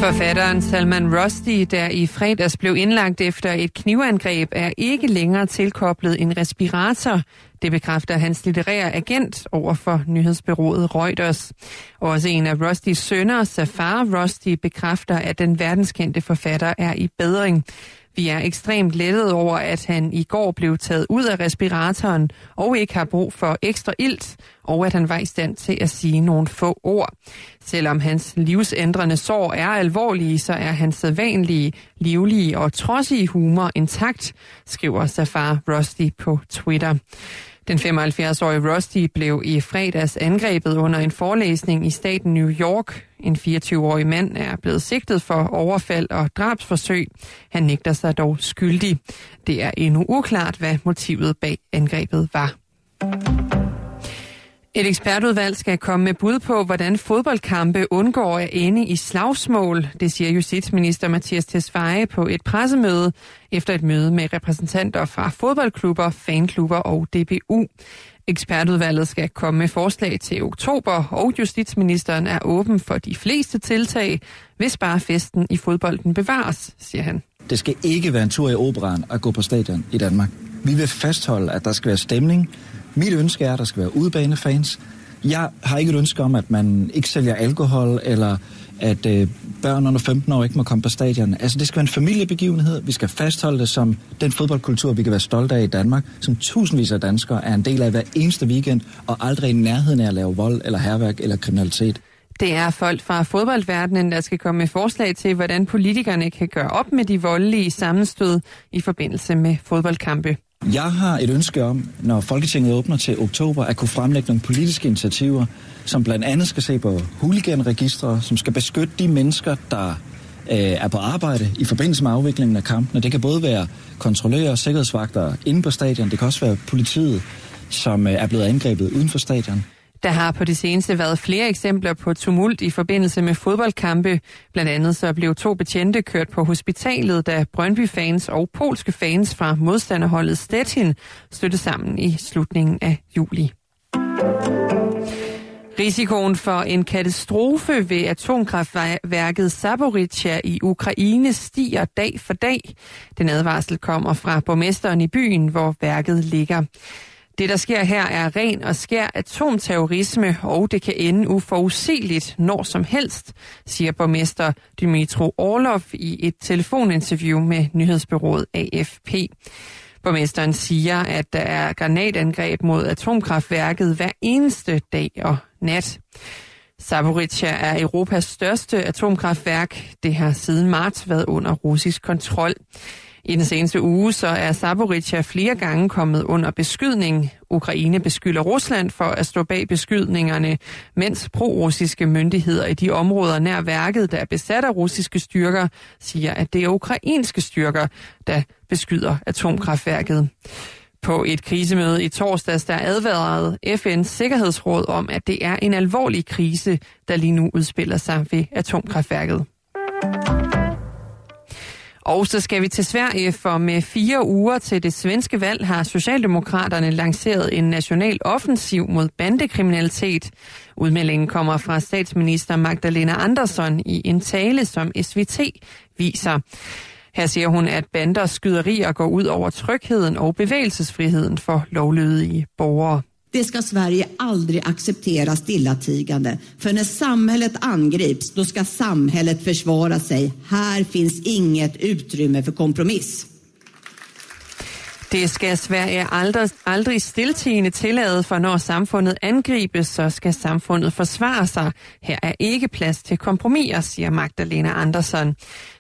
Forfatteren Salman Rushdie, der i fredags blev indlagt efter et knivangreb, er ikke længere tilkoblet en respirator. Det bekræfter hans litterære agent over for nyhedsbureauet Reuters. Også en af Rushdies sønner, Zafar Rushdie, bekræfter, at den verdenskendte forfatter er i bedring. Vi er ekstremt lettet over, at han i går blev taget ud af respiratoren og ikke har brug for ekstra ilt, og at han var i stand til at sige nogle få ord. Selvom hans livsændrende sår er alvorlige, så er hans sædvanlige, livlige og trodsige humor intakt, skriver Zafar Rushdie på Twitter. Den 75-årige Rushdie blev i fredags angrebet under en forelæsning i staten New York. En 24-årig mand er blevet sigtet for overfald og drabsforsøg. Han nægter sig dog skyldig. Det er endnu uklart, hvad motivet bag angrebet var. Et ekspertudvalg skal komme med bud på, hvordan fodboldkampe undgår at ende i slagsmål. Det siger justitsminister Mattias Tesfaye på et pressemøde efter et møde med repræsentanter fra fodboldklubber, fanklubber og DBU. Ekspertudvalget skal komme med forslag til oktober, og justitsministeren er åben for de fleste tiltag, hvis bare festen i fodbolden bevares, siger han. Det skal ikke være en tur i operaen at gå på stadion i Danmark. Vi vil fastholde, at der skal være stemning. Mit ønske er, at der skal være udebanefans. Jeg har ikke et ønske om, at man ikke sælger alkohol, eller at børn under 15 år ikke må komme på stadion. Altså, det skal være en familiebegivenhed. Vi skal fastholde det som den fodboldkultur, vi kan være stolte af i Danmark, som tusindvis af danskere er en del af hver eneste weekend, og aldrig i nærheden af at lave vold, eller hærværk, eller kriminalitet. Det er folk fra fodboldverdenen, der skal komme med forslag til, hvordan politikerne kan gøre op med de voldelige sammenstød i forbindelse med fodboldkampe. Jeg har et ønske om, når Folketinget åbner til oktober, at kunne fremlægge nogle politiske initiativer, som blandt andet skal se på hooliganregistre, som skal beskytte de mennesker, der er på arbejde i forbindelse med afviklingen af kampene. Det kan både være kontrollører og sikkerhedsvagter inde på stadion. Det kan også være politiet, som er blevet angrebet uden for stadion. Der har på det seneste været flere eksempler på tumult i forbindelse med fodboldkampe. Blandt andet så blev 2 betjente kørt på hospitalet, da Brøndby-fans og polske fans fra modstanderholdet Stettin stødte sammen i slutningen af juli. Risikoen for en katastrofe ved atomkraftværket Zaporizjzja i Ukraine stiger dag for dag. Den advarsel kommer fra borgmesteren i byen, hvor værket ligger. Det, der sker her, er ren og skær atomterrorisme, og det kan ende uforudsigeligt når som helst, siger borgmester Dmytro Orlov i et telefoninterview med nyhedsbureauet AFP. Borgmesteren siger, at der er granatangreb mod atomkraftværket hver eneste dag og nat. Zaporizjzja er Europas største atomkraftværk. Det har siden marts været under russisk kontrol. I den seneste uge så er Zaporizjzja flere gange kommet under beskydning. Ukraine beskylder Rusland for at stå bag beskydningerne, mens pro-russiske myndigheder i de områder nær værket, der er besat af russiske styrker, siger, at det er ukrainske styrker, der beskyder atomkraftværket. På et krisemøde i torsdags, der advarede FN's Sikkerhedsråd om, at det er en alvorlig krise, der lige nu udspiller sig ved atomkraftværket. Og så skal vi til Sverige, for med 4 uger til det svenske valg har Socialdemokraterne lanceret en national offensiv mod bandekriminalitet. Udmeldingen kommer fra statsminister Magdalena Andersson i en tale, som SVT viser. Her siger hun, at banders skyderier går ud over trygheden og bevægelsesfriheden for lovlydige borgere. Det ska Sverige aldrig acceptera stillatigande. För när samhället angrips, då ska samhället försvara sig. Här finns inget utrymme för kompromiss. Det skal Sverige aldrig stiltiende tillade, for når samfundet angribes, så skal samfundet forsvare sig. Her er ikke plads til kompromiser, siger Magdalena Andersson.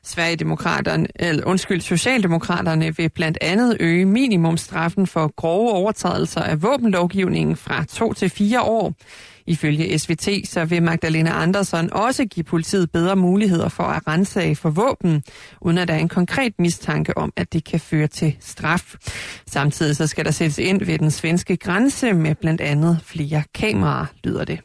Socialdemokraterne vil blandt andet øge minimumstraffen for grove overtrædelser af våbenlovgivningen fra 2 til 4 år. Ifølge SVT så vil Magdalena Andersson også give politiet bedre muligheder for at ransage for våben, uden at der er en konkret mistanke om, at det kan føre til straf. Samtidig så skal der sættes ind ved den svenske grænse med blandt andet flere kameraer, lyder det.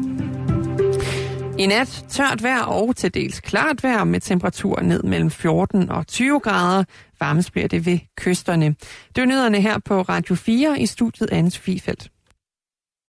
I nat tørt vejr og til dels klart vejr med temperaturer ned mellem 14 og 20 grader. Varmest bliver det ved kysterne. Det er nyhederne her på Radio 4 i studiet Anne Sofie Feldt.